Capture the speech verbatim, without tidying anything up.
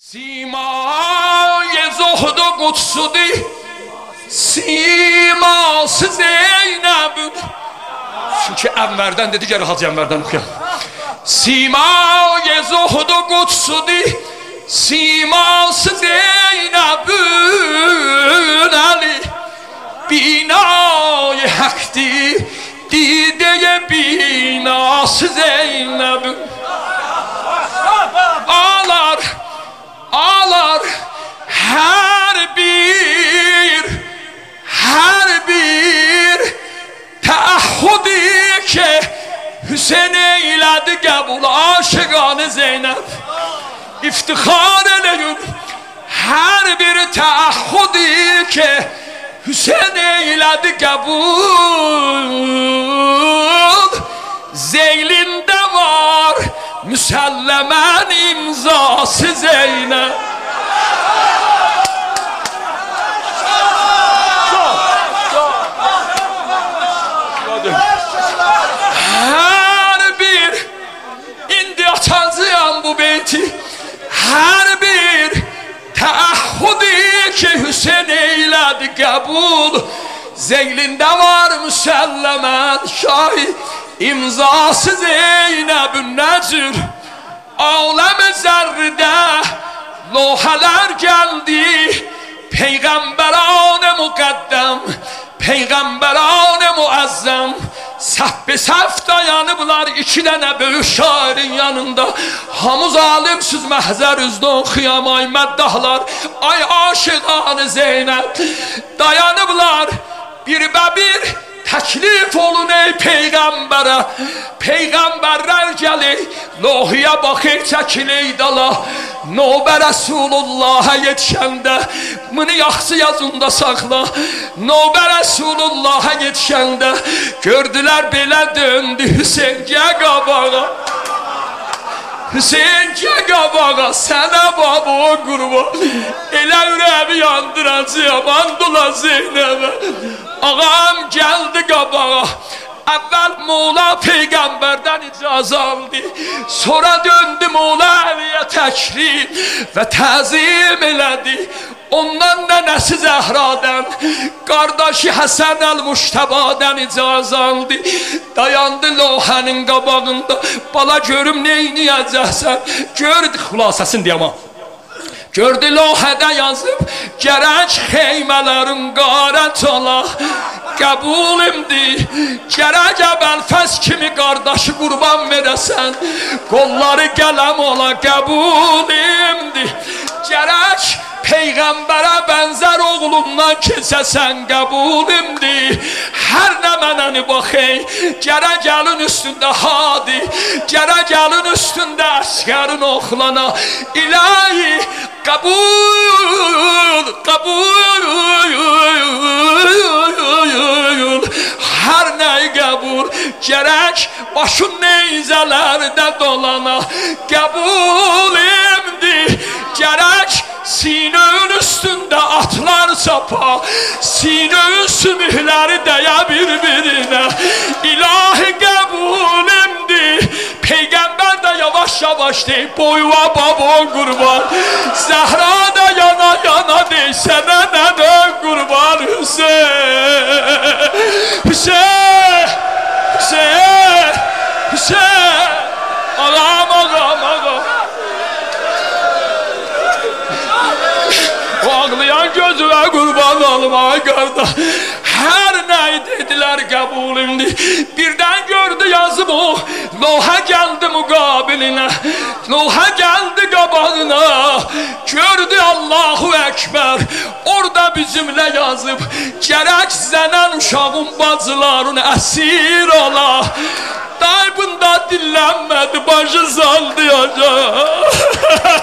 سیمای زهد و قدسدی siması Zeynep'in. Çünkü Enver'den dedi, gel Hacı Enver'den okuyalım. Simâ-i zuhd-u kudsudi, siması Zeynep'in. Ali binayı hakti, dideye binası Zeynep'in. Ağlar, ağlar her bir, her bir teahhudi ki Hüseyin eyledi qəbul aşıqanı Zeynep. İftihar eləyin her bir teahhudi ki Hüseyin eyledi qəbul. Zeylinde var müsellemen imzası Zeynep. Her bir indi açacağım bu beyti. Her bir teahhudi ki Hüseyin eyledi qəbul. Zeylinde var müsellemen şahit imzası Zeynep'in necir. Alem-i zerride lohalar geldi. Peygamberane mukaddem, peygamberane muazzam saf-be saf dayanıblar iki tane böyük şairin yanında. Hamı zalimsiz məhzər üzdə oxuyam ay məddahlar, ay aşıqanı Zeynep. Dayanıblar bir bə bir təklif olun ey peyğəmbərə. Peyğəmbərlər gəlir lohiyə baxır çəkilir dala. Növbə Rəsulullah'a yetişəndə bunu yaxşı yazında saxla. Növbə Rəsulullah'a yetişəndə gördülər belə döndü Hüseyin gəl qabağa. Hüseyin gəl qabağa sənə baba qurban. Elə ürəmi yandıracağım andula Zeynəbə. Ağam gəldi qabağa. Əvvəl Mola Peyğəmbərdən icazə aldı. Sonra döndü Mola Əliyə təkrib və təzim elədi. Ondan nənəsi Zəhradən, qardaşı Həsən Əl-Muştabadən icazə aldı. Dayandı lohanın qabağında. Bala görüm neyniyəcəksən? Gördü xülasəsini deyəm. Gördü lohədə yazıb gərək xeymələrin qarət ola. Qəbulimdir, gərək əbəlfəz kimi qardaşı qurban verəsən. Qolları qələm ola, qəbulimdir. Gərək Peyğəmbərə bənzər oğlundan keçəsən, qəbulimdir. Hər nə mənəni baxey, gərək gəlin üstündə hadi, gərək gəlin üstündə əskərin oxlana. İlahi, qəbul, qəbul, hər nəyi qəbul, gərək başın neyzələrdə dolana. Qəbulimdir, gərək sinənin üstündə atlar çapa, sinənin sümükləri dəyə bir-birinə. İlahi qəbulimdir, Peyğəmbər də yavaş yavaş deyib boyva baba qurban. Zəhra da yana yana deyib sənə nədən qurban Hüseyin. Hüseyin, Hüseyin, Hüseyin. Ağam, ağam, ağam. Ağlayan gözüme kurban olma qarda. Her neyi dediler qəbulimdir. Birden gördü yazım o. Loha geldi mukabiline. Loha geldi qabağına. Gördü Allahu Ekber. Orada bizimle yazıp gerek zənən uşağın bacıların əsir ola. Daybında dinlenmedi, başı saldı hocam.